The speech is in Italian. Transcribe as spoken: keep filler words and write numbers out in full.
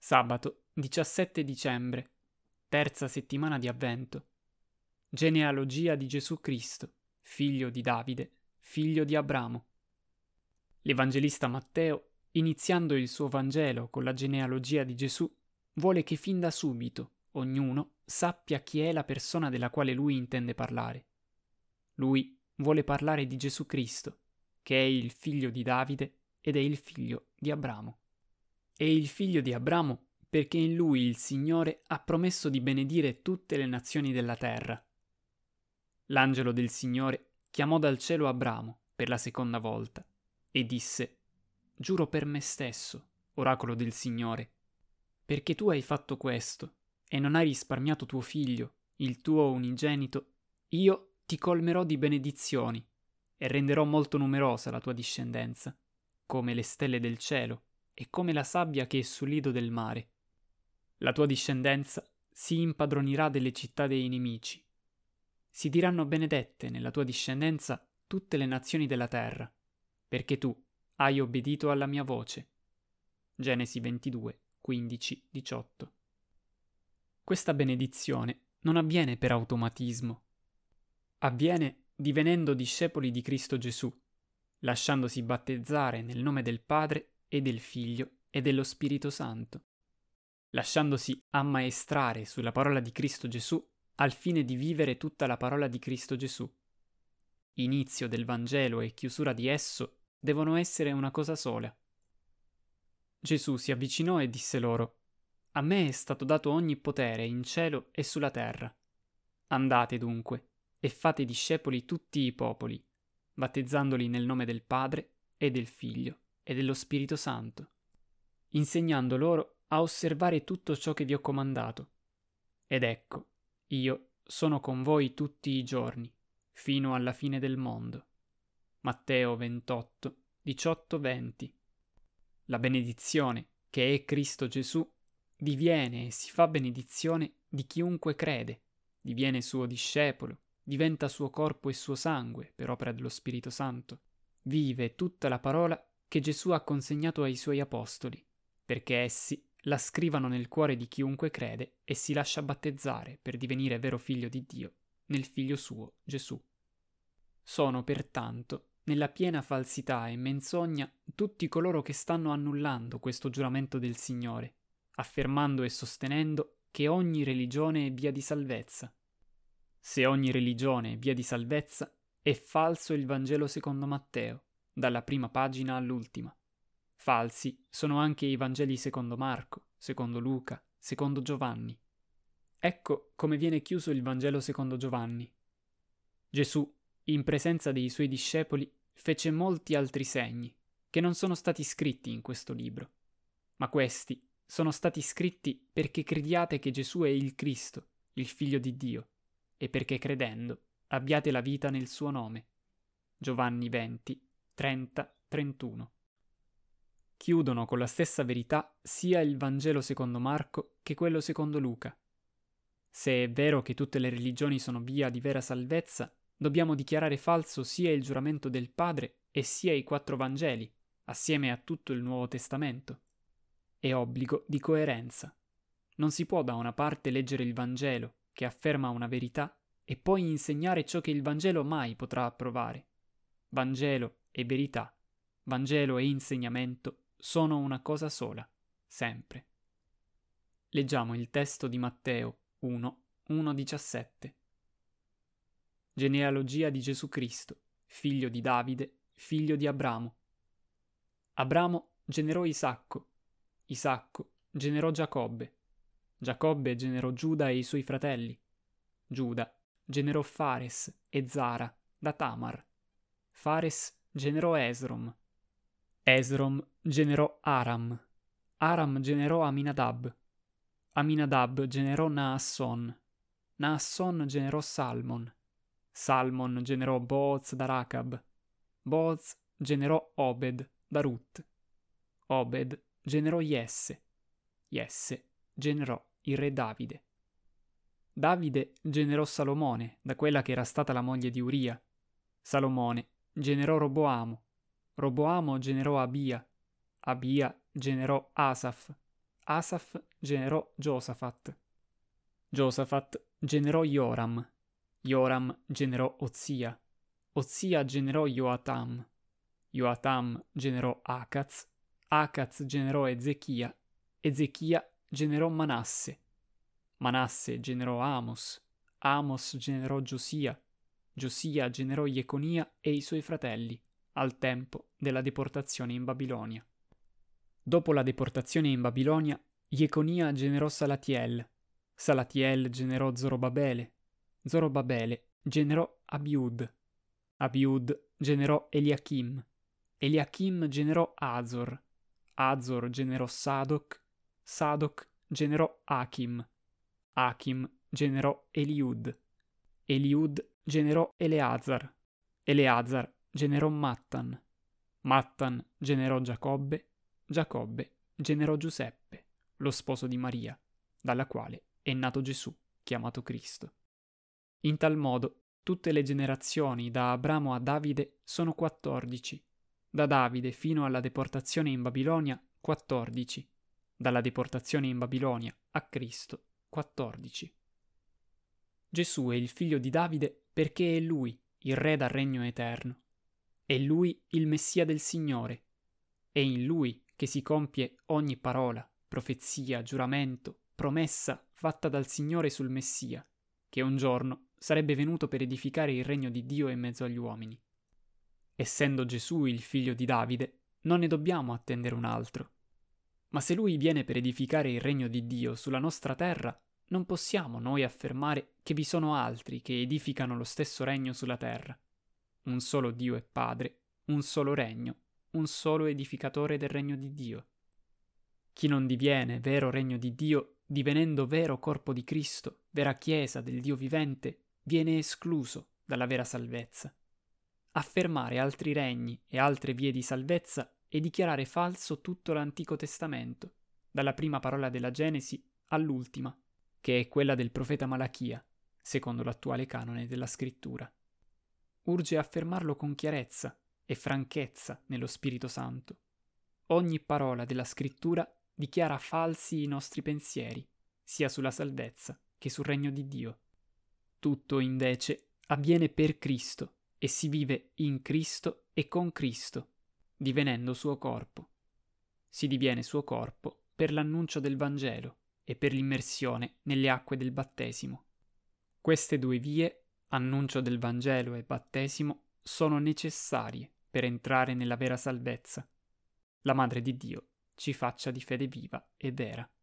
Sabato diciassette dicembre, terza settimana di Avvento. Genealogia di Gesù Cristo, figlio di Davide, figlio di Abramo. L'Evangelista Matteo, iniziando il suo Vangelo con la genealogia di Gesù, vuole che fin da subito ognuno sappia chi è la persona della quale lui intende parlare. Lui vuole parlare di Gesù Cristo, che è il figlio di Davide ed è il figlio di Abramo. È il figlio di Abramo perché in lui il Signore ha promesso di benedire tutte le nazioni della terra. L'angelo del Signore chiamò dal cielo Abramo per la seconda volta e disse: «Giuro per me stesso, oracolo del Signore, perché tu hai fatto questo e non hai risparmiato tuo figlio, il tuo unigenito, io ti colmerò di benedizioni e renderò molto numerosa la tua discendenza, come le stelle del cielo e come la sabbia che è sul lido del mare. La tua discendenza si impadronirà delle città dei nemici. Si diranno benedette nella tua discendenza tutte le nazioni della terra, perché tu hai obbedito alla mia voce». Genesi ventidue, quindici, diciotto. Questa benedizione non avviene per automatismo. Avviene divenendo discepoli di Cristo Gesù, lasciandosi battezzare nel nome del Padre e del Figlio e dello Spirito Santo, lasciandosi ammaestrare sulla parola di Cristo Gesù al fine di vivere tutta la parola di Cristo Gesù. Inizio del Vangelo e chiusura di esso devono essere una cosa sola. Gesù si avvicinò e disse loro: «A me è stato dato ogni potere in cielo e sulla terra. Andate dunque e fate discepoli tutti i popoli, battezzandoli nel nome del Padre e del Figlio e dello Spirito Santo, insegnando loro a osservare tutto ciò che vi ho comandato. Ed ecco, io sono con voi tutti i giorni, fino alla fine del mondo». Matteo ventotto, diciotto venti. La benedizione, che è Cristo Gesù, diviene e si fa benedizione di chiunque crede, diviene suo discepolo, diventa suo corpo e suo sangue per opera dello Spirito Santo, vive tutta la parola che Gesù ha consegnato ai suoi apostoli, perché essi la scrivano nel cuore di chiunque crede e si lascia battezzare per divenire vero figlio di Dio nel figlio suo Gesù. Sono pertanto nella piena falsità e menzogna tutti coloro che stanno annullando questo giuramento del Signore, affermando e sostenendo che ogni religione è via di salvezza. Se ogni religione è via di salvezza, è falso il Vangelo secondo Matteo, dalla prima pagina all'ultima. Falsi sono anche i Vangeli secondo Marco, secondo Luca, secondo Giovanni. Ecco come viene chiuso il Vangelo secondo Giovanni. Gesù, in presenza dei suoi discepoli, fece molti altri segni, che non sono stati scritti in questo libro. Ma questi sono stati scritti perché crediate che Gesù è il Cristo, il Figlio di Dio, e perché credendo abbiate la vita nel suo nome. Giovanni venti, trenta, trentuno. Chiudono con la stessa verità sia il Vangelo secondo Marco che quello secondo Luca. Se è vero che tutte le religioni sono via di vera salvezza, dobbiamo dichiarare falso sia il giuramento del Padre e sia i quattro Vangeli, assieme a tutto il Nuovo Testamento. È obbligo di coerenza. Non si può da una parte leggere il Vangelo, che afferma una verità, e poi insegnare ciò che il Vangelo mai potrà approvare. Vangelo e verità, Vangelo e insegnamento sono una cosa sola, sempre. Leggiamo il testo di Matteo uno, uno diciassette. Genealogia di Gesù Cristo, figlio di Davide, figlio di Abramo. Abramo generò Isacco, Isacco generò Giacobbe, Giacobbe generò Giuda e i suoi fratelli, Giuda generò Fares e Zara da Tamar, Fares generò Esrom, Esrom generò Aram, Aram generò Aminadab, Aminadab generò Naasson, Naasson generò Salmon, Salmon generò Booz da Racab, Booz generò Obed da Rut, Obed generò Jesse, Jesse generò il re Davide. Davide generò Salomone da quella che era stata la moglie di Uria, Salomone generò Roboamo, Roboamo generò Abia, Abia generò Asaf, Asaph generò Giosafat. Giosafat generò Joram. Joram generò Ozia. Ozia generò Joatam. Joatam generò Acaz. Acaz generò Ezechia. Ezechia generò Manasse. Manasse generò Amos. Amos generò Giosia. Giosia generò Jeconia e i suoi fratelli, al tempo della deportazione in Babilonia. Dopo la deportazione in Babilonia, Jeconia generò Salatiel. Salatiel generò Zorobabele. Zorobabele generò Abiud. Abiud generò Eliachim. Eliachim generò Azor. Azor generò Sadoc. Sadoc generò Achim. Achim generò Eliud. Eliud generò Eleazar. Eleazar generò Mattan. Mattan generò Giacobbe. Giacobbe generò Giuseppe, lo sposo di Maria, dalla quale è nato Gesù, chiamato Cristo. In tal modo, tutte le generazioni da Abramo a Davide sono quattordici. Da Davide fino alla deportazione in Babilonia, quattordici. Dalla deportazione in Babilonia a Cristo, quattordici. Gesù è il figlio di Davide perché è lui, il re dal regno eterno. È lui il Messia del Signore. È in lui che si compie ogni parola, profezia, giuramento, promessa fatta dal Signore sul Messia, che un giorno sarebbe venuto per edificare il regno di Dio in mezzo agli uomini. Essendo Gesù il figlio di Davide, non ne dobbiamo attendere un altro. Ma se lui viene per edificare il regno di Dio sulla nostra terra, non possiamo noi affermare che vi sono altri che edificano lo stesso regno sulla terra. Un solo Dio e Padre, un solo regno, un solo edificatore del regno di Dio. Chi non diviene vero regno di Dio, divenendo vero corpo di Cristo, vera Chiesa del Dio vivente, viene escluso dalla vera salvezza. Affermare altri regni e altre vie di salvezza è dichiarare falso tutto l'Antico Testamento, dalla prima parola della Genesi all'ultima, che è quella del profeta Malachia, secondo l'attuale canone della Scrittura. Urge affermarlo con chiarezza e franchezza nello Spirito Santo. Ogni parola della Scrittura dichiara falsi i nostri pensieri, sia sulla salvezza che sul regno di Dio. Tutto, invece, avviene per Cristo e si vive in Cristo e con Cristo, divenendo suo corpo. Si diviene suo corpo per l'annuncio del Vangelo e per l'immersione nelle acque del battesimo. Queste due vie, annuncio del Vangelo e battesimo, sono necessarie per entrare nella vera salvezza. La Madre di Dio ci faccia di fede viva e vera.